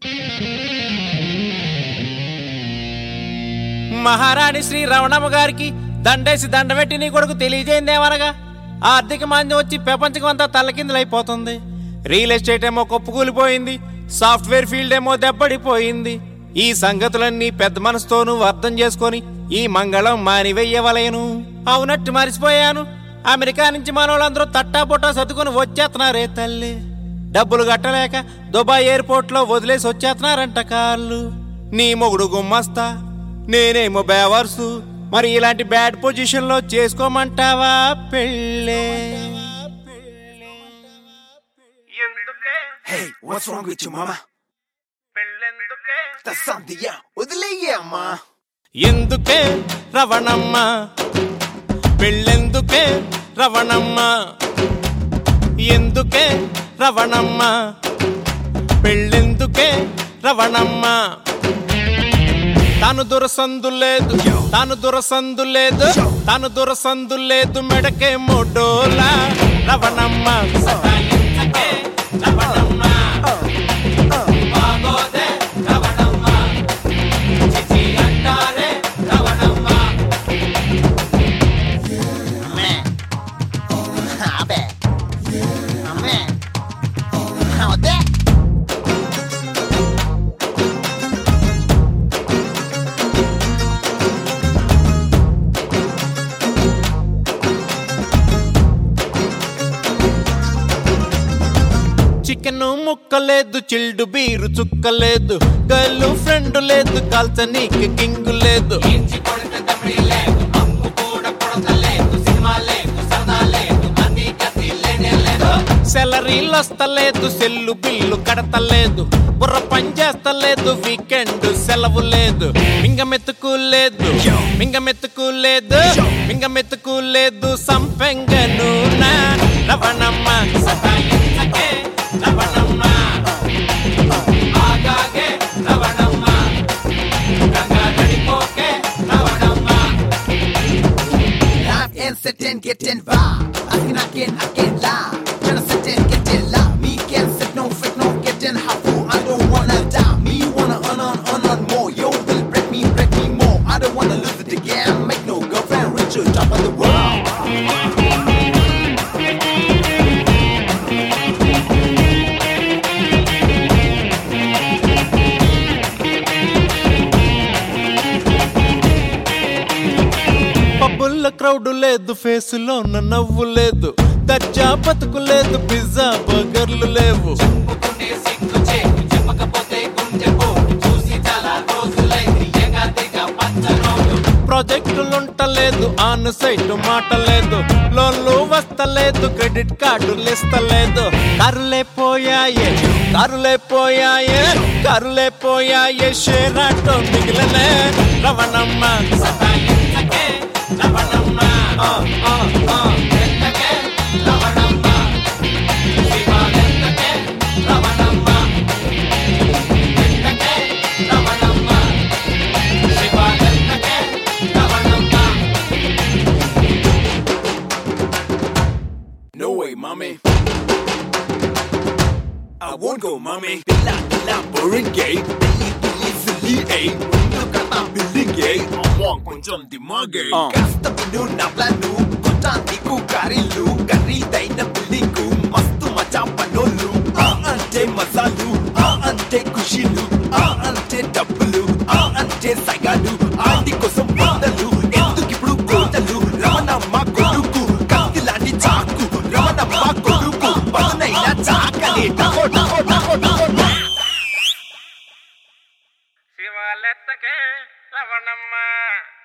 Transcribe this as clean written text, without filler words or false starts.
మహారాణి శ్రీ రవణమ్మ గారికి దండేసి దండబెట్టి నీ కొడుకు తెలియజేయిందేమనగా ఆర్థిక మాంద్యం వచ్చి ప్రపంచం అంతా తల్లకిందులైపోతుంది. రియల్ ఎస్టేట్ ఏమో కొప్పుకూలిపోయింది, సాఫ్ట్వేర్ ఫీల్డ్ ఏమో దెబ్బడిపోయింది. ఈ సంగతులన్నీ పెద్ద మనసుతోనూ అర్థం చేసుకొని ఈ మంగళం మానివెయ్యవలేను. అవునట్టు మరిసిపోయాను, అమెరికా నుంచి మనోళ్ళందరూ తట్టాబొట్టా సర్దుకొని వచ్చేస్తున్నారే తల్లి. డబ్బులు కట్టలేక దుబాయ్ ఎయిర్పోర్ట్ లో వదిలేసి వచ్చేస్తున్నారంట కార్లు. నీ మొగుడు గుమ్మస్తా, నేనేమో బేవర్సు. మరి ఇలాంటి బ్యాడ్ పొజిషన్ లో చేసుకోమంటావా పెళ్ళే? Hey, what's wrong with you, mama? That's something, yeah. వదిలేయమ్మా. ఎందుకే రవణమ్మ పెళ్ళెందుకే రవణమ్మ? ఎందుకే రవణమ్మ పెళ్ళెందుకే రవణమ్మ? తాను దురసందు లేదు, తాను దురసందు లేదు, తాను దురసందు లేదు, మెడకే మోడోలా రవణమ్మ. రవణమ్మ బాగోదే రవణమ్మ, చిచి అంటారే రవణమ్మ. అమ్మే అబ్బే అమ్మే వద్దే. చికెన్ ముక్కలేదు, చిల్డు బీరు చుక్కలేదు, గర్ల్ ఫ్రెండ్ లేదు, కాల్చనీకి కింగు లేదు. సెలరీలు వస్తలేదు, సెల్లు బిల్లు కడతలేదు, బుర్ర పనిచేస్తలేదు, వీకెండ్ సెలవు లేదు. మింగమెత్తుకు లేదు, మింగమెత్తుకు లేదు, మింగమెత్తుకు లేదు, సంపెంగను నా రవణమ్మ. రవణమ్మ ఆగాగే రవణమ్మ, గంగా నడిపోకే Ravanamma. Laugh and sit and get in vibe. Asking again lie. Tryna sit and get in lie. Me can't sit no fit no get in half full. I don't wanna die. Me wanna earn more. Yo will break me more. I don't wanna lose it again. Make no girlfriend richer, top of the world. పబ్బుల్ల crowd లేదు, ఫేసులో నవ్వు లేదు, దర్జా బతుకు లేదు, pizza బర్గర్లు లేవు. ప్రాజెక్టులుంటలేదు, on site మాట లేదు, లోన్లు వస్తలేదు, క్రెడిట్ కార్డులు ఇస్తలేదు. కారులే పోయాయే, కారులే పోయాయే, కారులే పోయాయే, షేర్ ఆటో మిగిలనే రవణమ్మ. రవణమ్మ ఎంతకే రవణమ్మ, శివాలెంతకే రవణమ్మ, ఎంతకే రవణమ్మ, శివాలెంతకే Ravanamma. No way, mommy. I won't go, mommy. Pilla, boring gay. Billy, silly, eh. Look at my building gay. I'm కొంచెం దిమాగే. కాస్త విను నా ప్లాను, కొట్టానికి కారీలు, ఖరీదైన బిల్డింగు, మస్తు మజా పనోళ్ళు. అంటే మజాలు, అంటే ఖుషీలు, అంటే డబ్బులు, అంటే సగాలు, ఆంటీ కోసం వందలు, ఎందుకిప్పుడు కోటలు. రమణమ్మ కొడుకు కత్తి లాంటి చాకు, రమణమ్మ కొడుకు పదునైన చాకని. శివాలెత్తకే రవణమ్మ.